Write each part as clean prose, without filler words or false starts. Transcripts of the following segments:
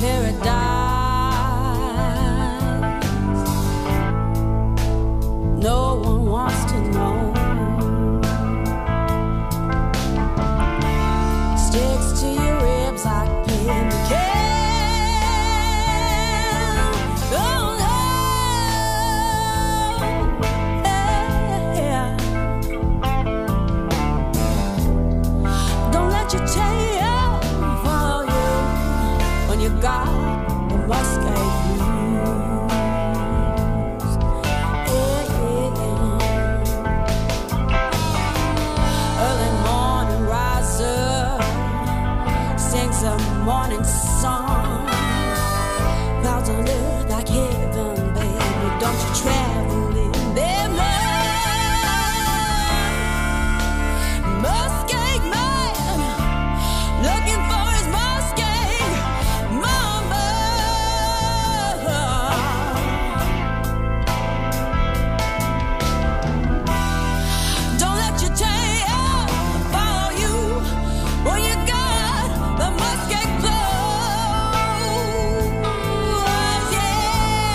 No one wants to know. Sticks to your ribs like pain can. Oh no, yeah. Don't let your tail follow you when you got the musket blues. A morning song, clouds on earth like heaven, baby. Don't you travel in them Muskeg man, looking for his muskeg mama. Don't let your tail follow you when you got the muskeg blow, yeah.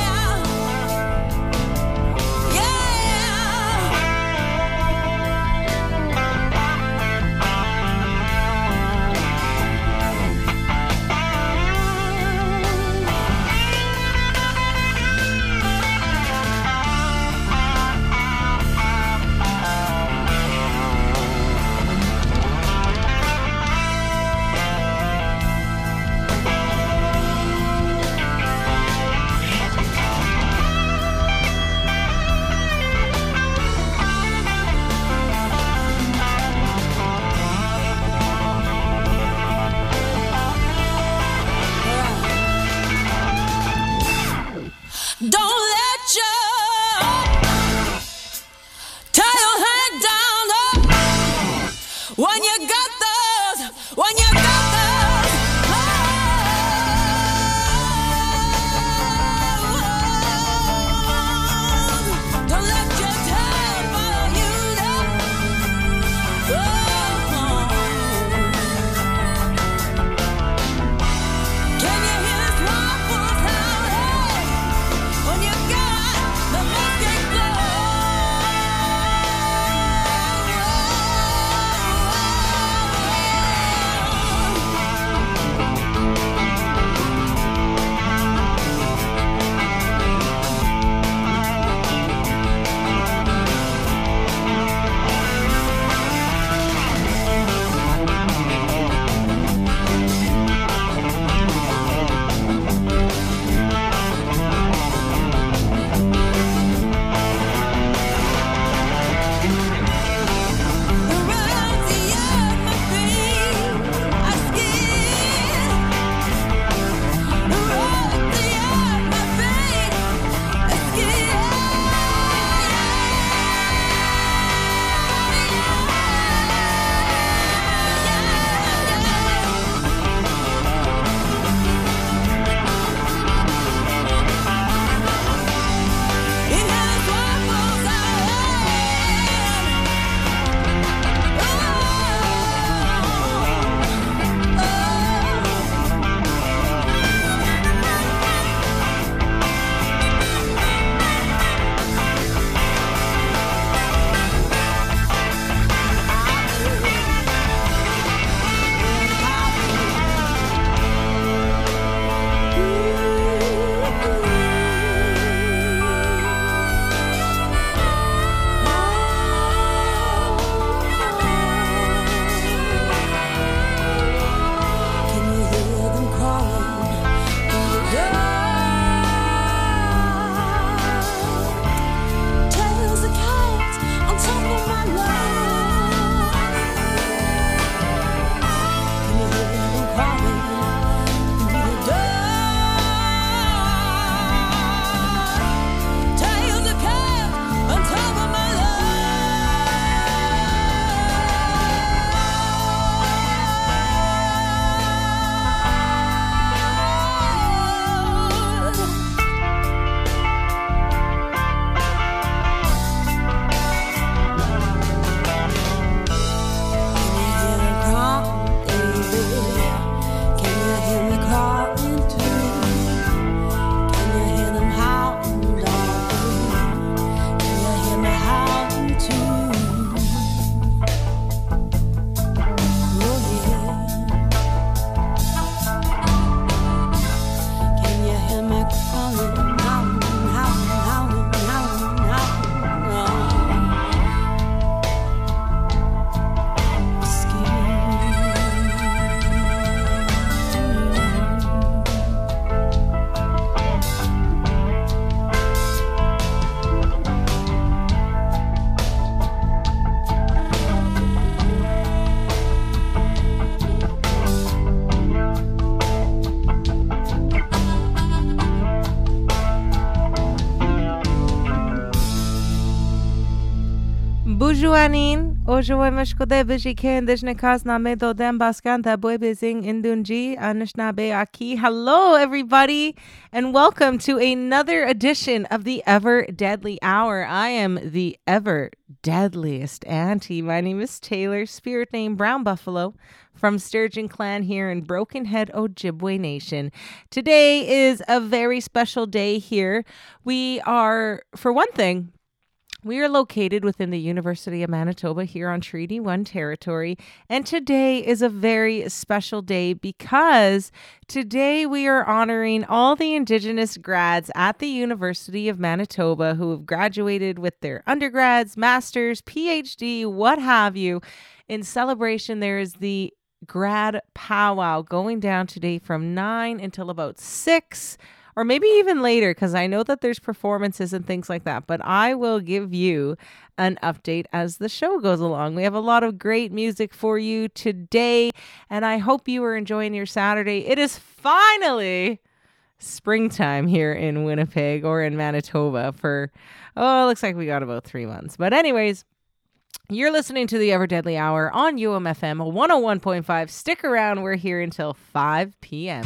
Ujuanin, Ojuamashkode Bijike and Dishnekasna Medo Dem Baskanta Buebezing Indunji Anishnabe Aki. Hello, everybody, and welcome to another edition of the Ever Deadly Hour. I am the ever deadliest auntie. My name is Taylor, spirit name Brown Buffalo, from Sturgeon Clan here in Broken Head, Ojibwe Nation. Today is a very special day here. We are, for one thing, we are located within the University of Manitoba here on Treaty 1 territory, and today is a very special day because today we are honoring all the Indigenous grads at the University of Manitoba who have graduated with their undergrads, masters, PhD, what have you. In celebration, there is the grad powwow going down today from 9 until about 6. Or maybe even later, because I know that there's performances and things like that. But I will give you an update as the show goes along. We have a lot of great music for you today, and I hope you are enjoying your Saturday. It is finally springtime here in Winnipeg or in Manitoba for, it looks like we got about 3 months. But anyways, you're listening to the Ever Deadly Hour on UMFM 101.5. Stick around. We're here until 5 p.m.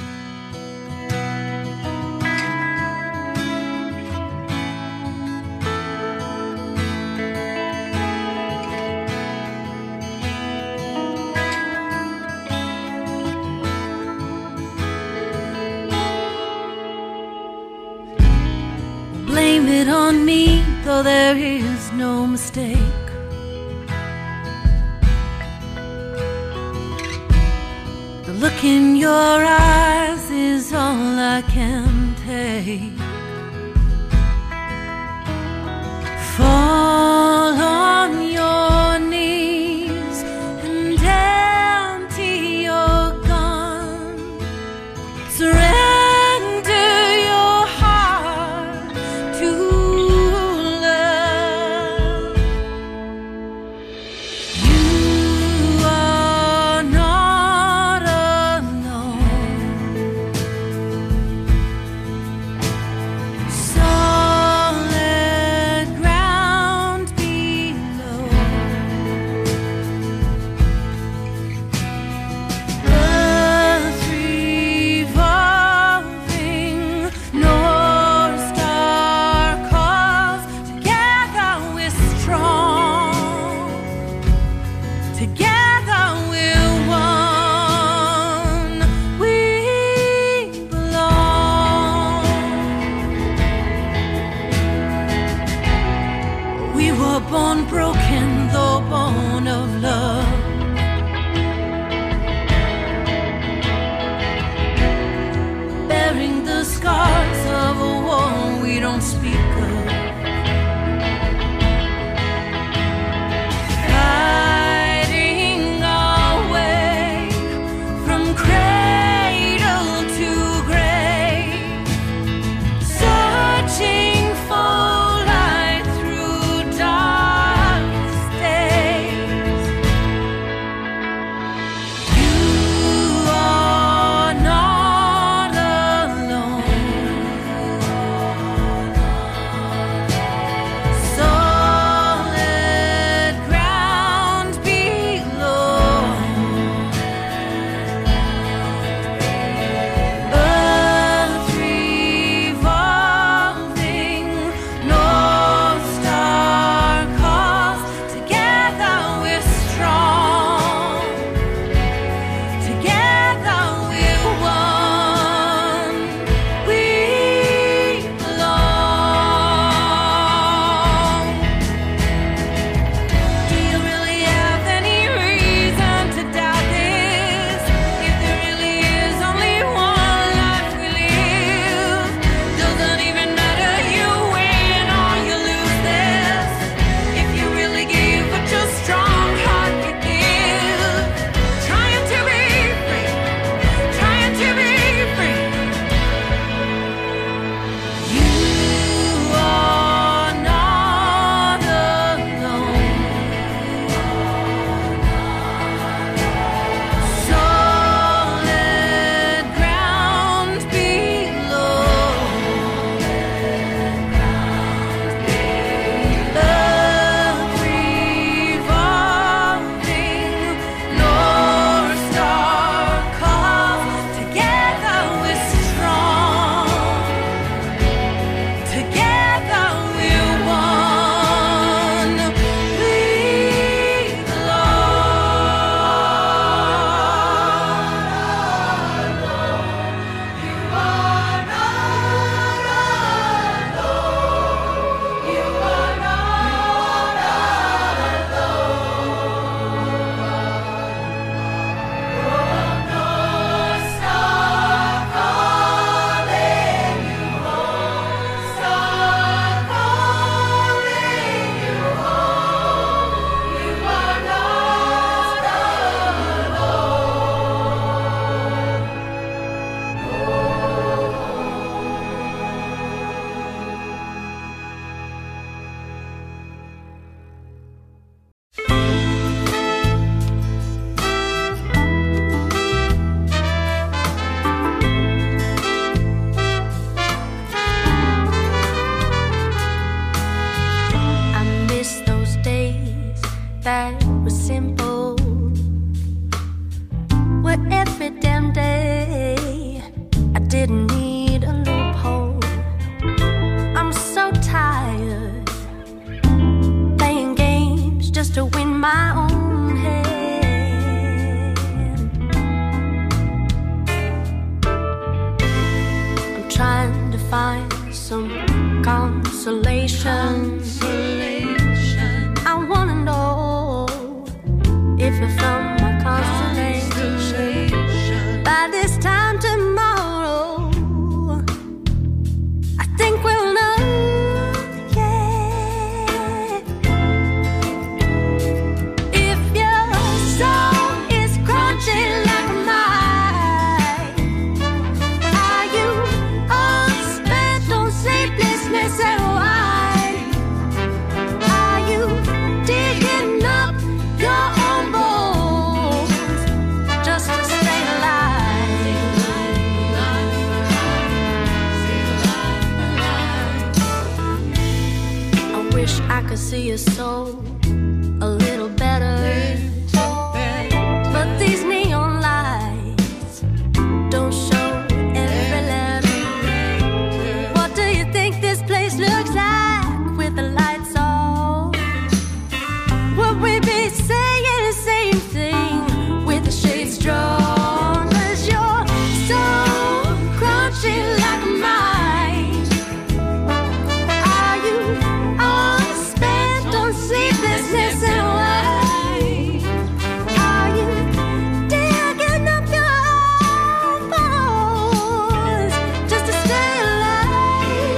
Blame it on me, though there is no mistake. The look in your eyes is all I can take. Fall on your knees and empty your gun. Surrender didn't need a loophole. I'm so tired playing games just to win my own head. I'm trying to find some consolation. I wanna know if you found my consolation. By this time tomorrow, I think we'll know, yeah. If your soul is crunchy like mine, are you all spent on sleeplessness and wine? Are you digging up your own bones just to stay alive? I wish I could see your soul a little better, but these neon lights don't show every letter. What do you think this place looks like with the lights off? Would we be saying the same thing with the shades drawn? 'Cause you're so crunchy like mine. Are you all spent on sleeplessness and wine? Are you digging up your own bones just to stay alive?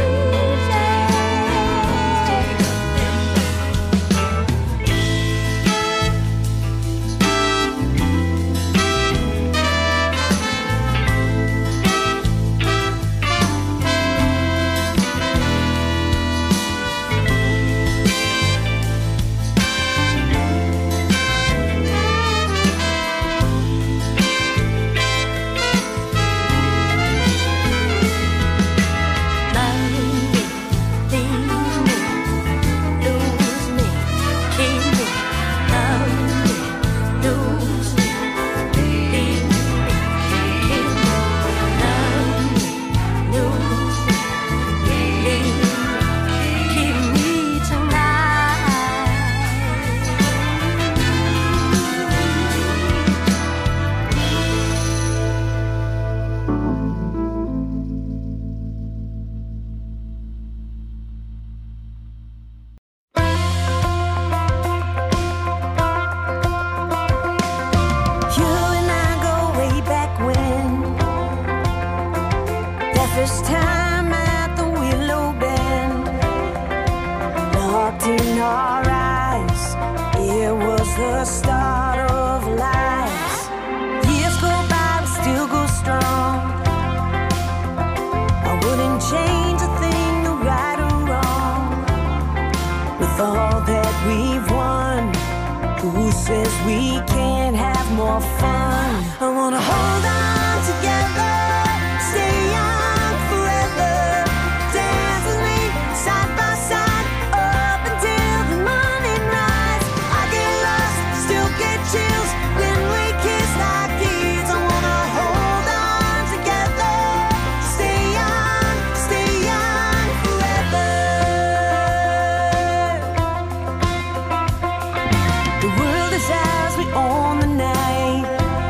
You and I go way back when, that first time at the Willow Bend, locked in our eyes, it was the start of lies. Years go by, we still go strong. I wouldn't change a thing, the right or wrong. With all that we've won, who says we can't have more fun? I wanna hold on together, stay young forever. Dance with me side by side up until the morning rise. I get lost, still get chills when we kiss like kids. I wanna hold on together, stay young forever. The world is ours, we own the night.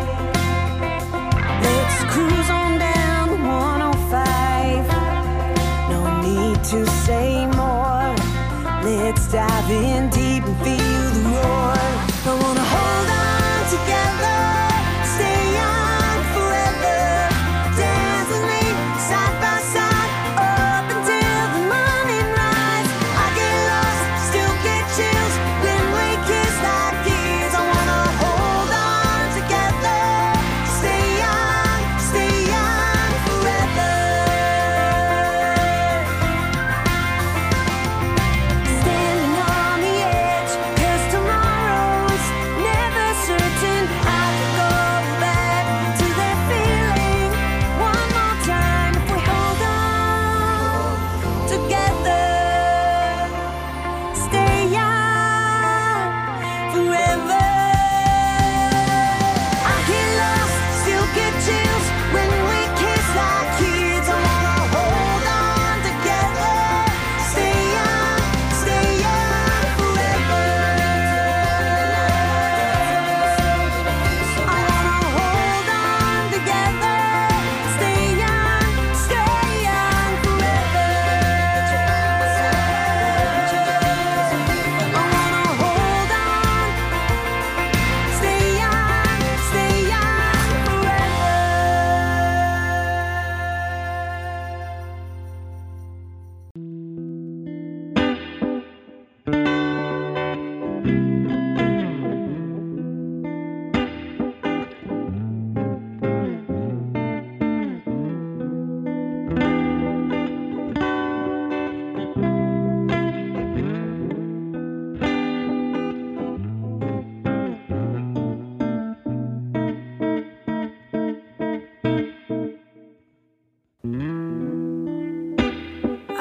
Let's cruise on down to 105. No need to say more. Let's dive in deep and feel the roar. I wanna hold on together, stay young forever. Dance with me side by side up until the morning rise. I get lost, still get chills when we kiss like kids. I wanna hold on together, stay young forever. Standing on the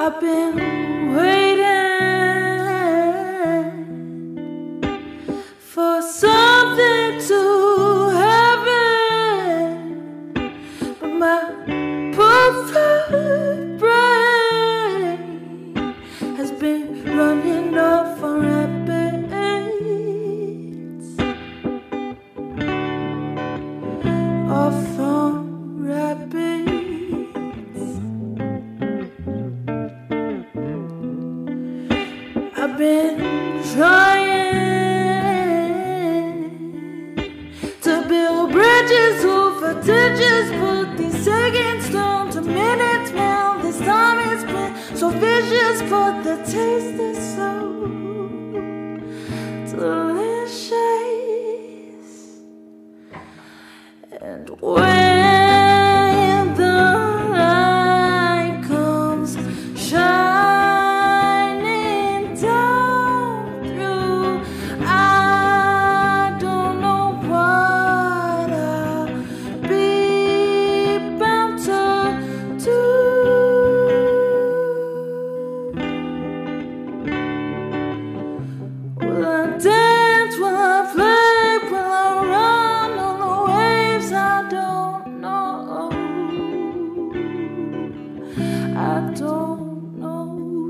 I've been waiting for something to happen, but my perfect brain has been running off on rabbits, off on rabbits. I've been trying to build bridges over ditches, put these seconds down to minutes now. This time it's been so vicious, but the taste is so delicious. And when the light comes shining down through, I don't know what I'll be bound to do. Will I dance? Will I play? Will I run on the waves? I don't know. I don't know.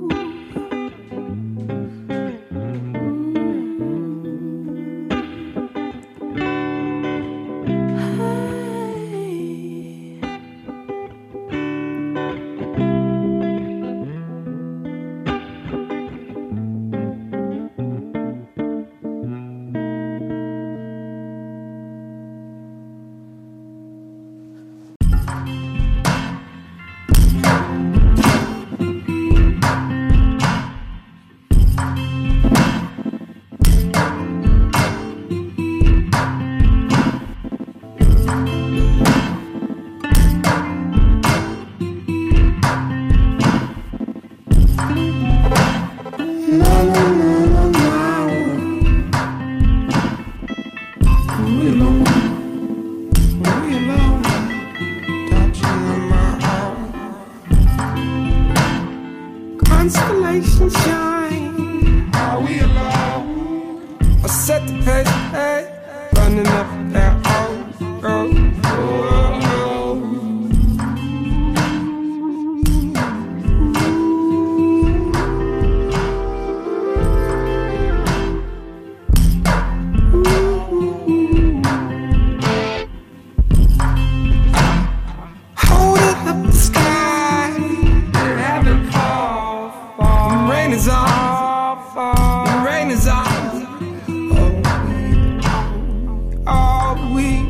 Constellation shine. Are we alone? I set the pace, hey, running up that hold it up the sky, have it fall. The rain is off, the rain is off. All we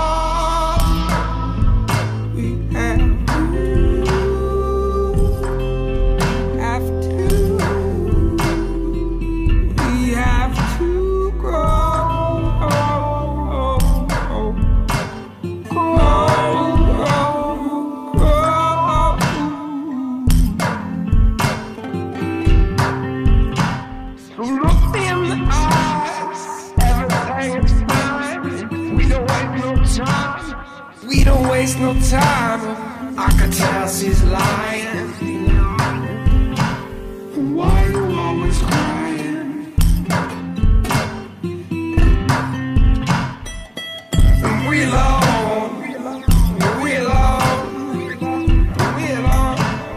have to grow. Look me in the eyes, everything is fine. We don't waste no time. We don't waste no time. I can tell she's lying. Why you always crying? And we alone, we alone, we alone.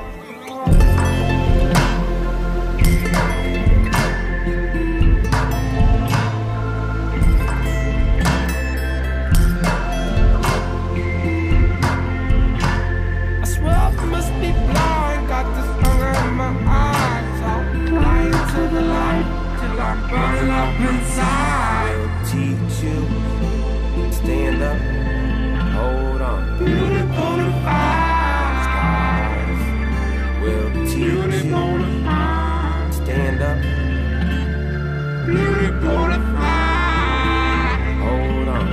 I swear I must be blind, got this hunger in my eyes. I'll fly into the light till I'm burning up inside. Teach you, stand up, hold on. Beautiful to find, Skies will teach you, beautiful to find, stand up, beautiful to find. hold on.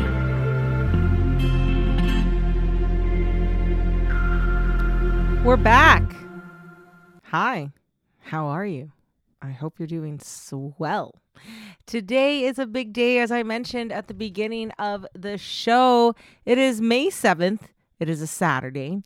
We're back. Hi. How are you? I hope you're doing swell. Today is a big day, as I mentioned at the beginning of the show. It is May 7th. It is a Saturday.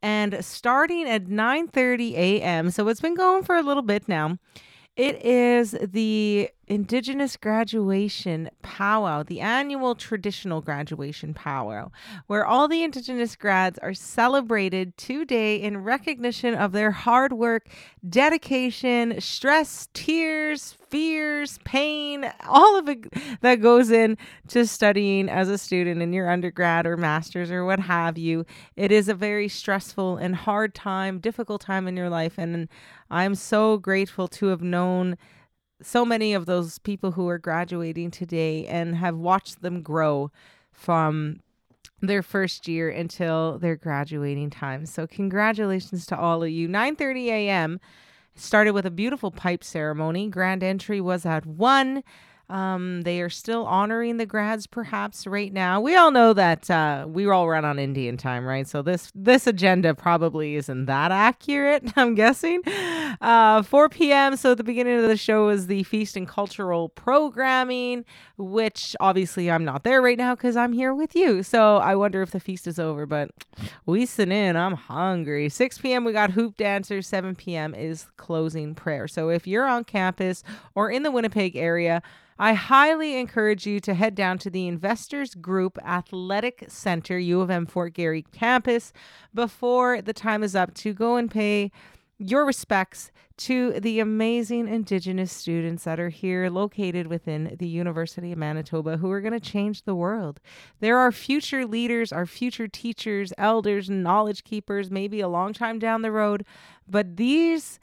And starting at 9:30 a.m., so it's been going for a little bit now, it is the Indigenous Graduation Powwow, the annual traditional graduation powwow, where all the Indigenous grads are celebrated today in recognition of their hard work, dedication, stress, tears, fears, pain, all of it that goes in to studying as a student in your undergrad or master's or what have you. It is a very stressful and hard time, difficult time in your life, and I'm so grateful to have known so many of those people who are graduating today and have watched them grow from their first year until their graduating time. So congratulations to all of you. 9:30 a.m. started with a beautiful pipe ceremony. Grand entry was at 1. They are still honoring the grads perhaps right now. We all know that we all run on Indian time, right? So this agenda probably isn't that accurate, I'm guessing. 4 p.m. So at the beginning of the show is the feast and cultural programming, which obviously I'm not there right now because I'm here with you. So I wonder if the feast is over, but listen in, I'm hungry. 6 p.m. we got hoop dancers. 7 p.m. is closing prayer. So if you're on campus or in the Winnipeg area, I highly encourage you to head down to the Investors Group Athletic Center, U of M Fort Garry campus, before the time is up to go and pay your respects to the amazing Indigenous students that are here located within the University of Manitoba who are going to change the world. They're our future leaders, our future teachers, elders, and knowledge keepers, maybe a long time down the road. But these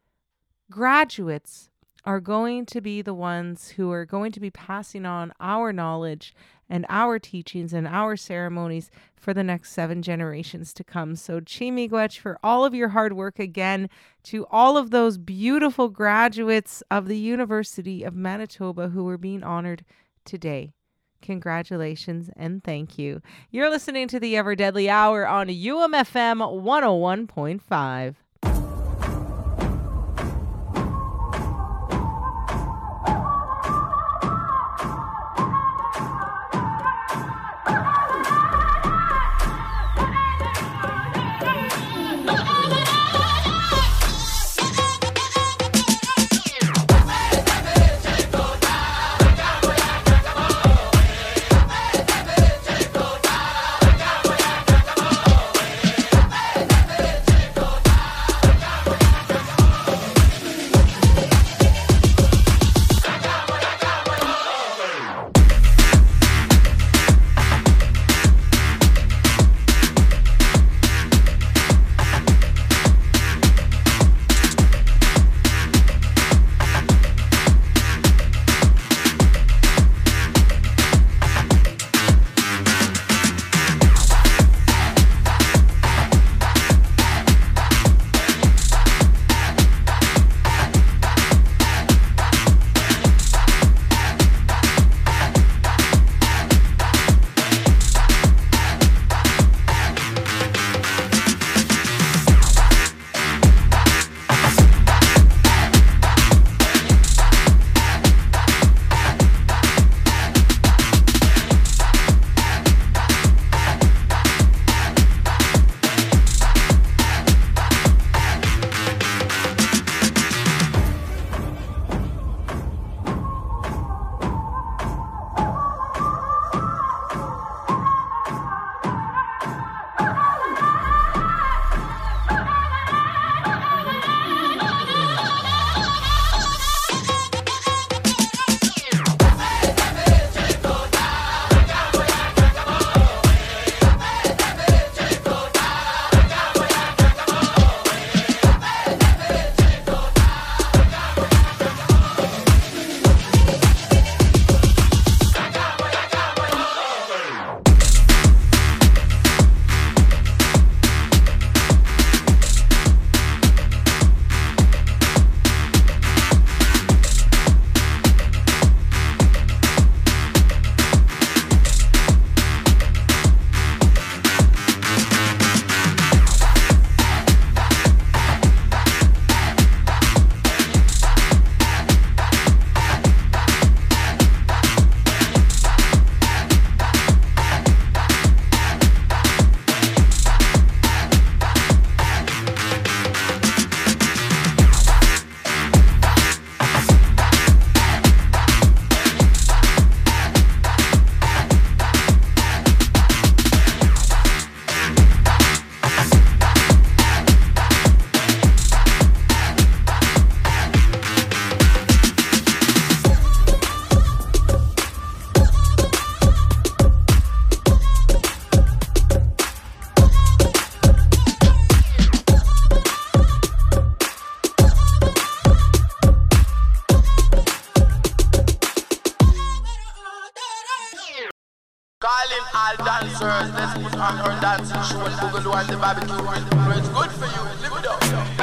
graduates are going to be the ones who are going to be passing on our knowledge and our teachings and our ceremonies for the next 7 generations to come. So Chi-miigwech for all of your hard work again, to all of those beautiful graduates of the University of Manitoba who are being honored today. Congratulations and thank you. You're listening to the Ever Deadly Hour on UMFM 101.5. single one, the barbecue grill. It's good for you. Live it up.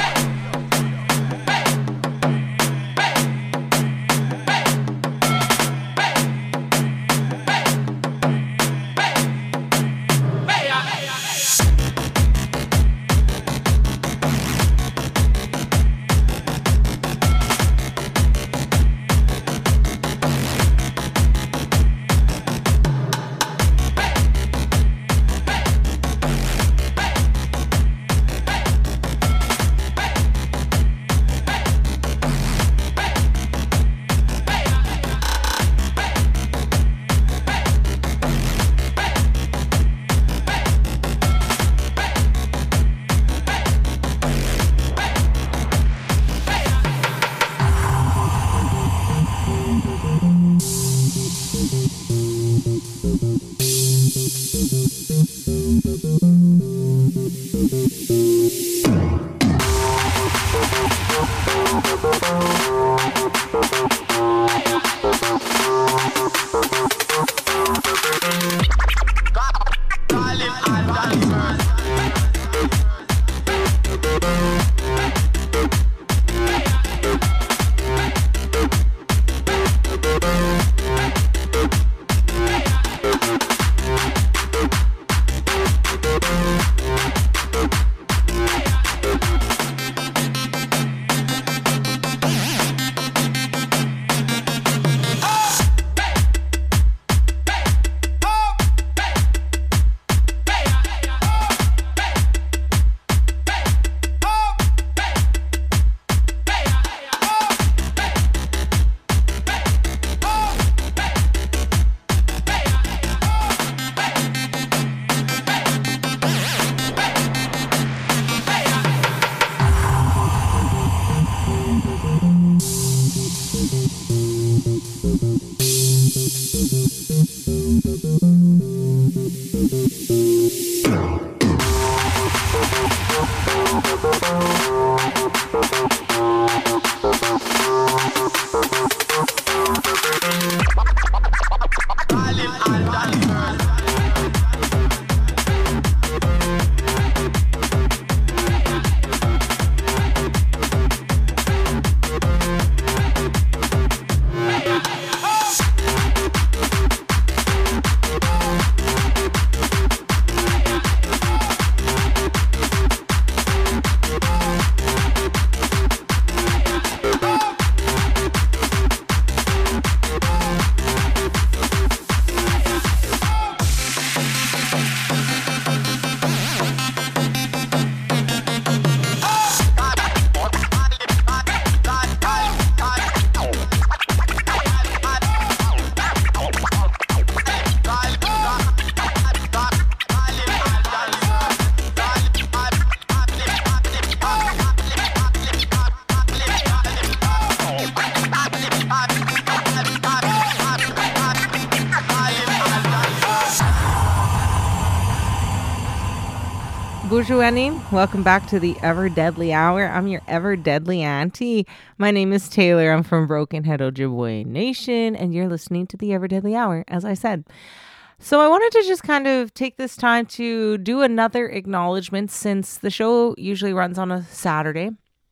Bonjour, welcome back to the Ever Deadly Hour. I'm your ever deadly auntie. My name is Taylor. I'm from Broken Head Ojibwe Nation, and you're listening to the Ever Deadly Hour, as I said. So I wanted to just kind of take this time to do another acknowledgement since the show usually runs on a Saturday.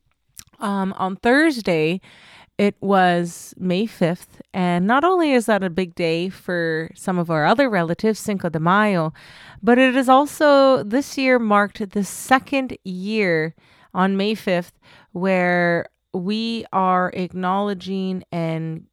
On Thursday, it was May 5th, and not only is that a big day for some of our other relatives, Cinco de Mayo, but it is also this year marked the second year on May 5th where we are acknowledging and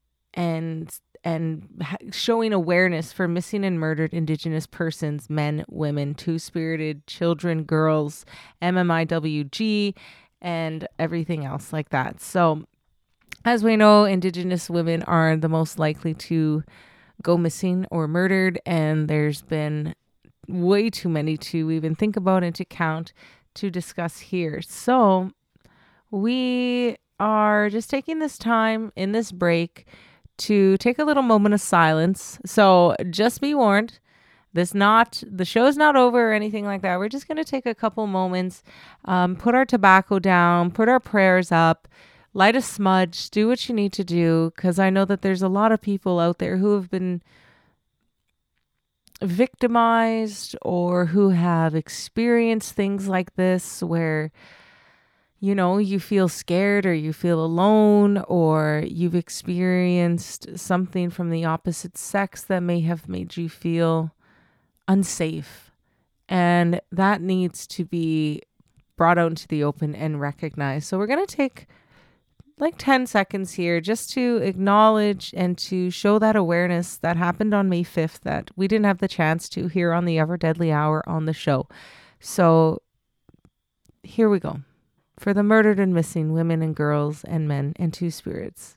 showing awareness for missing and murdered Indigenous persons, men, women, two-spirited, children, girls, MMIWG, and everything else like that. So as we know, Indigenous women are the most likely to go missing or murdered, and there's been way too many to even think about and to count to discuss here. So we are just taking this time in this break to take a little moment of silence. So just be warned, the show's not over or anything like that. We're just going to take a couple moments, put our tobacco down, put our prayers up, light a smudge, do what you need to do, because I know that there's a lot of people out there who have been victimized or who have experienced things like this where, you know, you feel scared or you feel alone or you've experienced something from the opposite sex that may have made you feel unsafe. And that needs to be brought out into the open and recognized. So we're going to take like 10 seconds here just to acknowledge and to show that awareness that happened on May 5th that we didn't have the chance to here on the Ever Deadly Hour on the show. So here we go. For the murdered and missing women and girls and men and two spirits.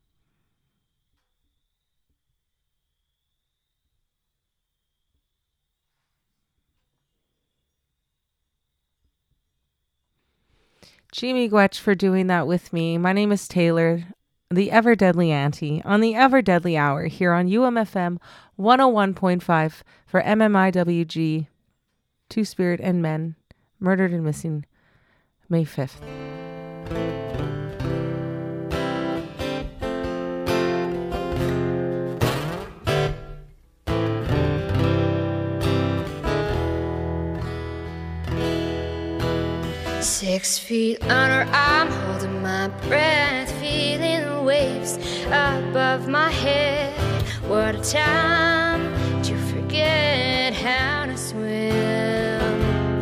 Jimmy Gwetch for doing that with me. My name is Taylor, the Ever Deadly Auntie, on the Ever Deadly Hour here on UMFM 101.5 for MMIWG, Two Spirit and Men, Murdered and Missing, May 5th. Six feet under, I'm holding my breath, feeling the waves above my head. What a time to forget how to swim.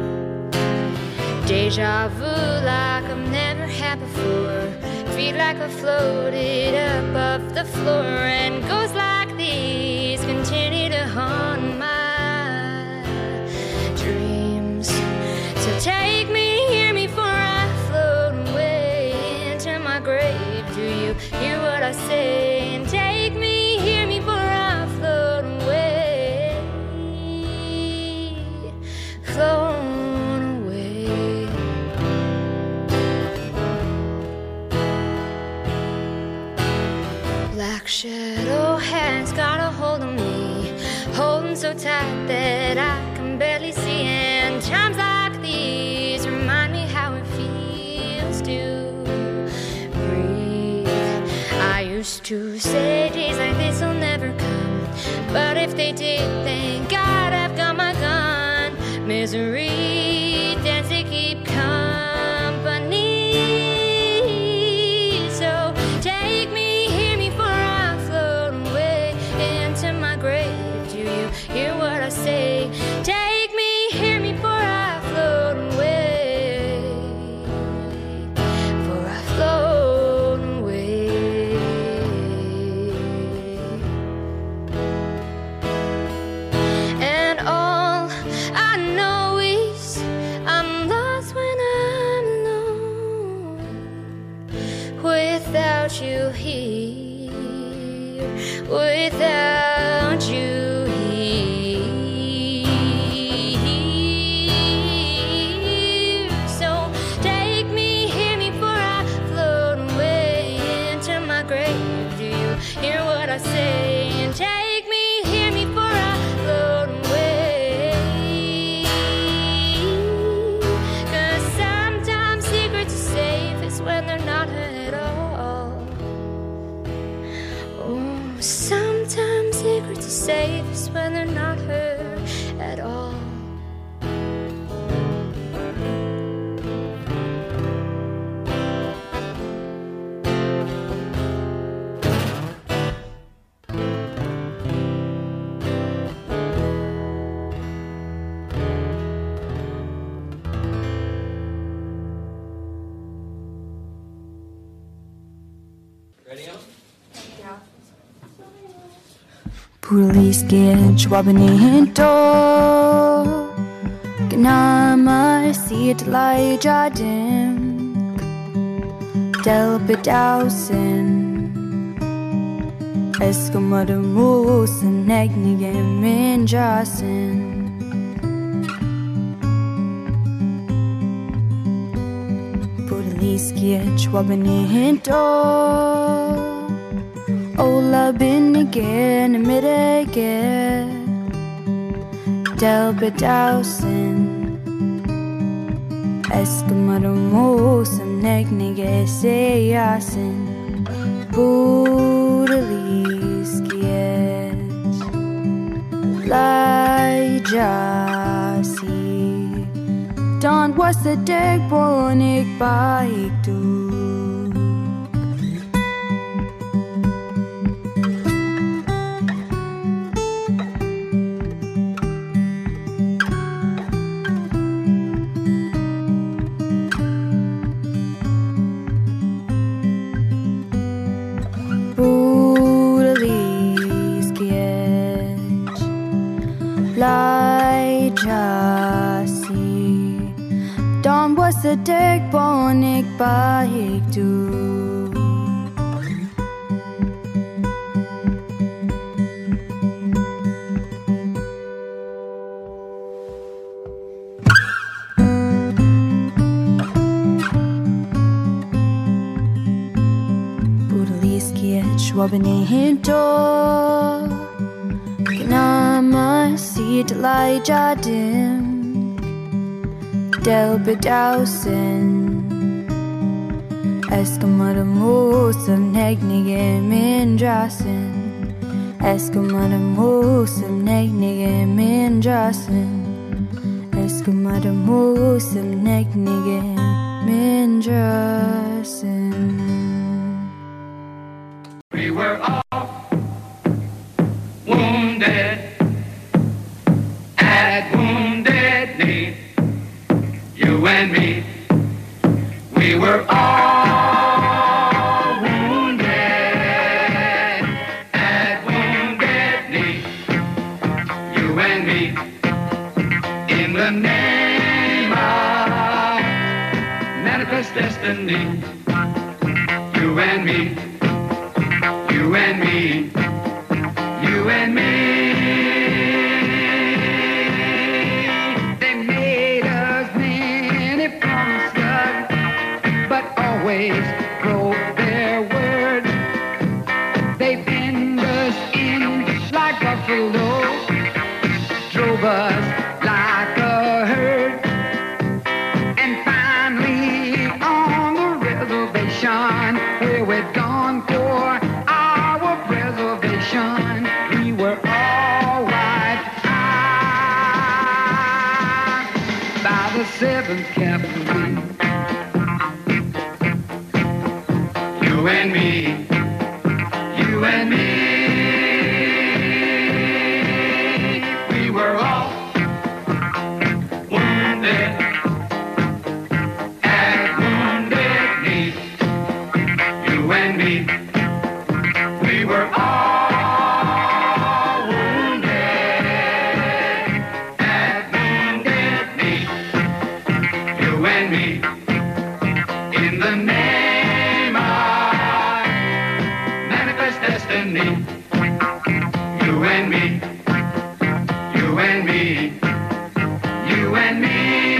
Deja vu like I've never had before. Feel like I floated above the floor, and goes like these continue to haunt my dreams. So take me, hear me, for I float away into my grave. Do you hear what I say? And take me, hear me, for I float away, float away. Black shadow hands got a hold of me, holding so tight that I can barely see. And times like these remind me how it feels to breathe. I used to say days like this will never come, but if they did, thank God I've got my gun. Misery tends to keep company. So take me, hear me, for I float away into my grave. Do you hear what I say? Take me, hear me, for I float away, for I float away. And all I know is I'm lost when I'm alone, without you here, without you here. So take me, hear me, for I float away into my grave. Do you hear what I say? And take me, hear me, for I float away. 'Cause sometimes secrets are safest when they're not at all. Oh, sometimes secrets are safest when they're not heard at all. Puliskin chwabinito Ganama siit lai jadim Del bedausen Eskamademusen Egnigem minjasen Puliskin chwabinito Ola bin again, mid again, Del bedausen, Eskamadomosam negnige seyasen, Budaliskiet. Lai Jasi Don was the deg bonik baik tu Lai Jasi Don was the deg bonik baik tu Budalis kiet schwabene hinto Nama sit lai jadim Del bedausen Eskamada musam negnige mindrasen Eskamada musam negnige mindrasen Eskamada musam negnige mindrasen We were all wounded at Wounded Knee. You and me, we were all wounded at Wounded Knee. You and me, in the name of manifest destiny. You and me, you and me. You and me, they made us many promises, but always broke their word. They pinned us in like buffalo, drove us like a herd, and finally on the reservation where we'd gone for our preservation. We were all wiped out by the 7th Cavalry. You and me, you and me. We were all wounded at Wounded Knee. You and me, we were all in the name of manifest destiny. You and me, you and me, you and me.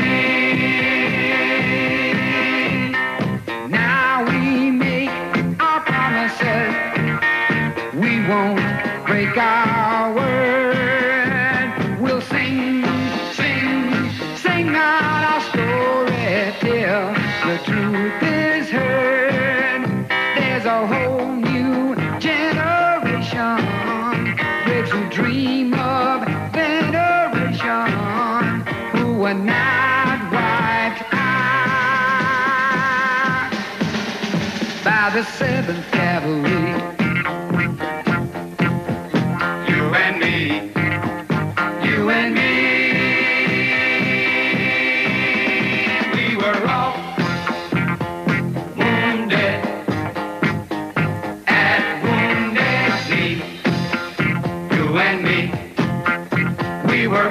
Now we make our promises. We won't break our word. We'll sing, sing, sing out our story till the truth is heard. There's a whole new generation, kids who dream of veneration, who were not wiped out by the 7th Cavalry. You and me, you and me. We were all wounded at Wounded Knee. You and me, we were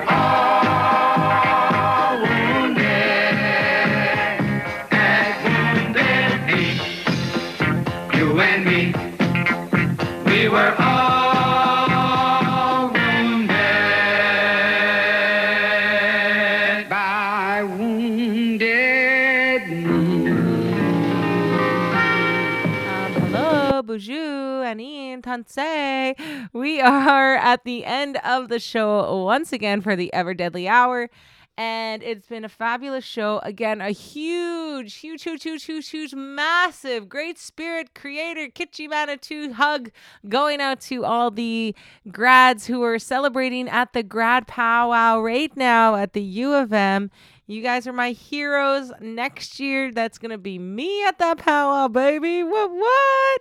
all wounded at Wounded Knee. You and me, we were all wounded by Wounded Knee. Hello, bonjour, Anin, Tansei. We are at the end of the show once again for the Ever Deadly Hour. And it's been a fabulous show. Again, a huge, massive, great spirit creator, Kitchi Manitou hug going out to all the grads who are celebrating at the grad powwow right now at the U of M. You guys are my heroes. Next year, that's going to be me at that powwow, baby. What?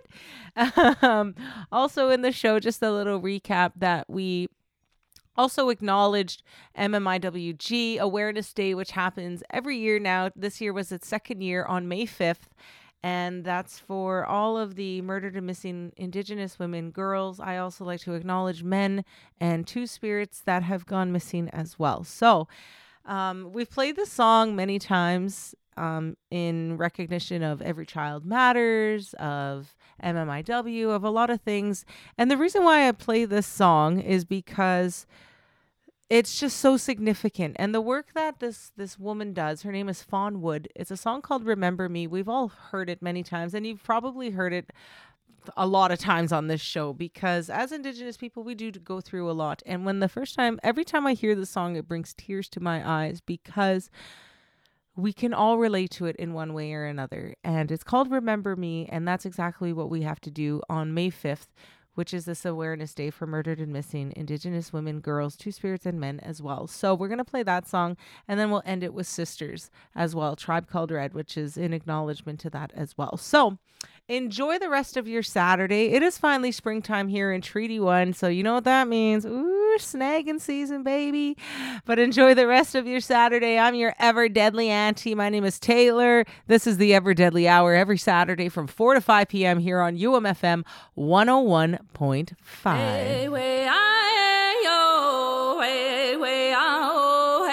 Also in the show, just a little recap that we also acknowledged MMIWG Awareness Day, which happens every year now. This year was its second year on May 5th. And that's for all of the murdered and missing Indigenous women, girls. I also like to acknowledge men and two spirits that have gone missing as well. So we've played this song many times in recognition of Every Child Matters, of MMIW, of a lot of things. And the reason why I play this song is because it's just so significant. And the work that this woman does, her name is Fawn Wood. It's a song called Remember Me. We've all heard it many times, and you've probably heard it a lot of times on this show, because as Indigenous people, we do go through a lot. And every time I hear the song, it brings tears to my eyes, because we can all relate to it in one way or another. And it's called Remember Me, and that's exactly what we have to do on May 5th, which is this Awareness Day for murdered and missing Indigenous women, girls, two spirits, and men as well. So we're going to play that song, and then we'll end it with Sisters as well, Tribe Called Red, which is in acknowledgement to that as well. So enjoy the rest of your Saturday. It is finally springtime here in Treaty 1, so you know what that means. Ooh, snagging season, baby. But enjoy the rest of your Saturday. I'm your ever deadly auntie. My name is Taylor. This is the Ever Deadly Hour every Saturday from 4 to 5 p.m. here on UMFM 101.5. Hey, way, I, yo, hey, way, oh,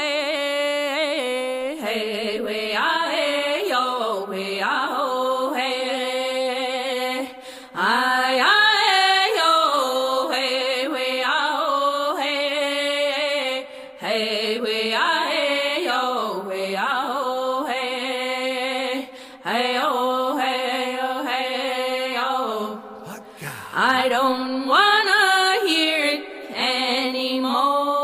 hey, hey, way, I, yo, way, oh, hey, I, yo, hey, way, oh, hey, hey, way, I, yo, way, oh, hey, hey, oh, hey, oh, hey, oh. I don't wanna hear it anymore.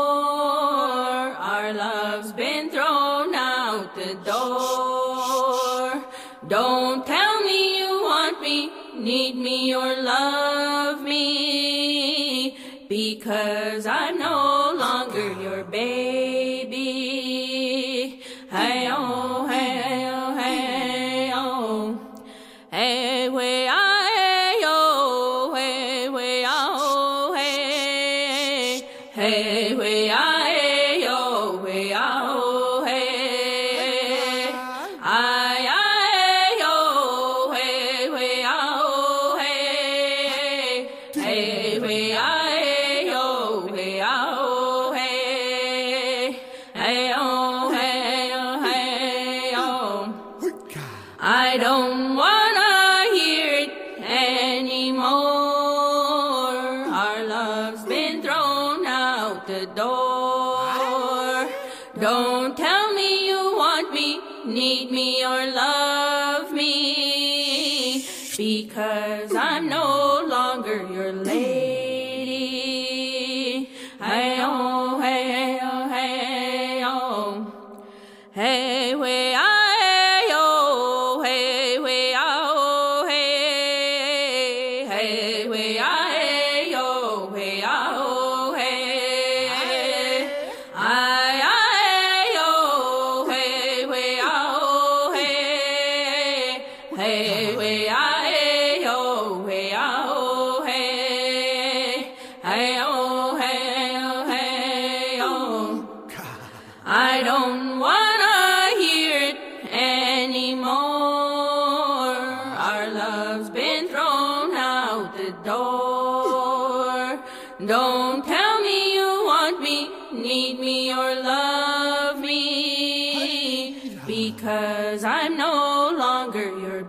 Our love's been thrown out the door. Don't tell me you want me, need me, or love me, because I'm no longer your baby. Hey, oh, hey, oh, hey, oh. Hey, way, I, oh, hey, way, oh, hey, hey, way, I, oh, way, oh, hey, I, oh, hey, way, oh, hey, hey, way, I, oh, way, oh, hey, hey, oh, hey, oh, hey, oh. I don't wanna hear it anymore. Our love's been thrown out the door. Don't tell me you want me, need me, or love me, because I'm no longer your lady. Hey, oh, hey, oh, hey, oh. Hey, way, I, oh, hey, way, oh, hey, hey, way, I, oh, way, oh, hey, I, oh, hey, way, oh, hey, hey, way, I, oh, way, oh, hey, hey, oh, hey, oh, hey, oh. I don't wanna hear it anymore. Our love's been thrown out the door. Don't tell me you want me, need me, or love me, because I'm no longer your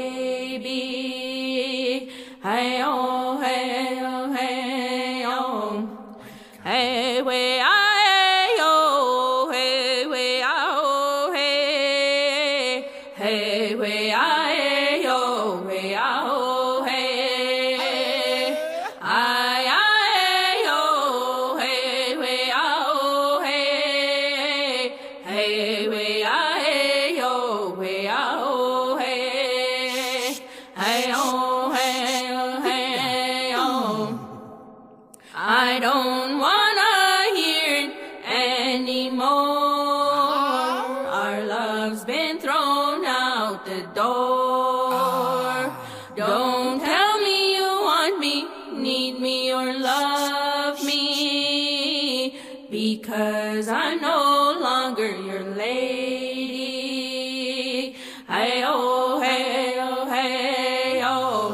baby. Hey, oh, hey, oh, hey, oh. Hey, way, I, oh, hey, way, oh, hey, hey, way, I, oh, way, oh, hey, I, oh, hey, way, oh, hey, been thrown out the door. Don't tell me you want me, need me, or love me, because I'm no longer your lady. Hey, oh, hey, oh, hey, oh.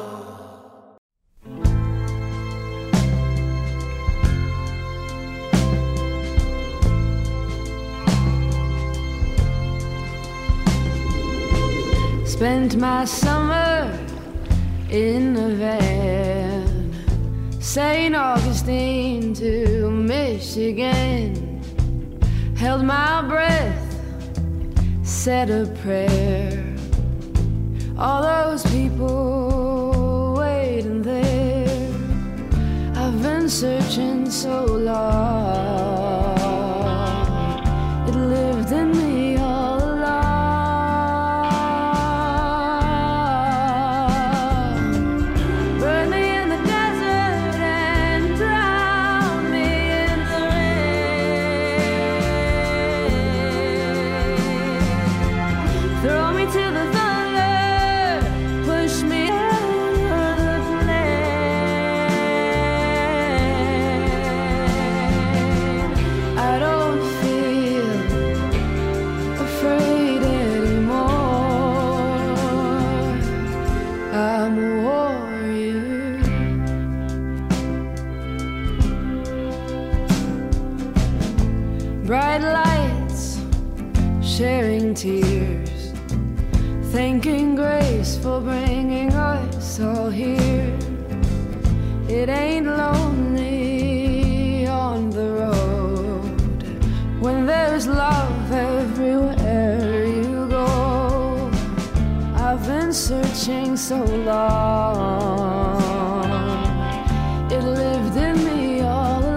Spent my summer in a van, St. Augustine to Michigan. Held my breath, said a prayer. All those people waiting there. I've been searching so long. It lived in me all tears, thanking grace for bringing us all here. It ain't lonely on the road when there's love everywhere you go. I've been searching so long. It lived in me all along.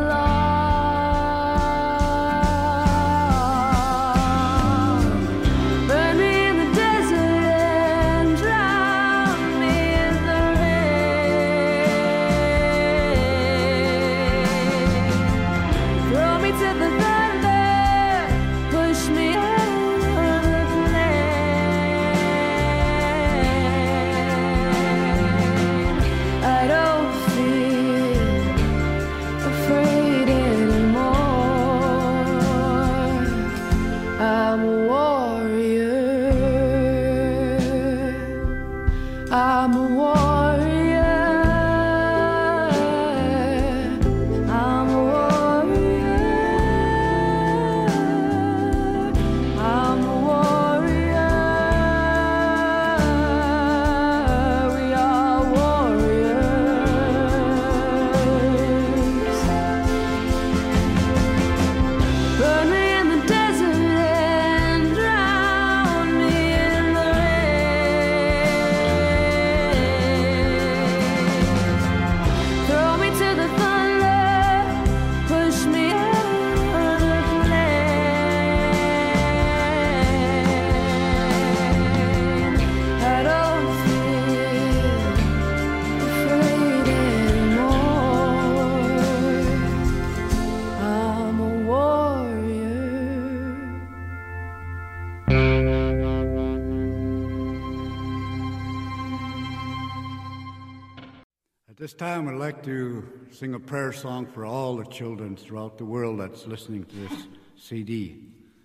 At this time, I'd like to sing a prayer song for all the children throughout the world that's listening to this CD.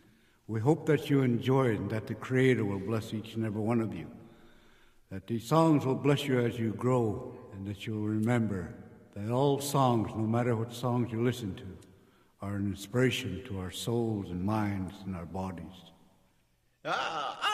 We hope that you enjoy it and that the Creator will bless each and every one of you, that these songs will bless you as you grow, and that you'll remember that all songs, no matter what songs you listen to, are an inspiration to our souls and minds and our bodies. Ah,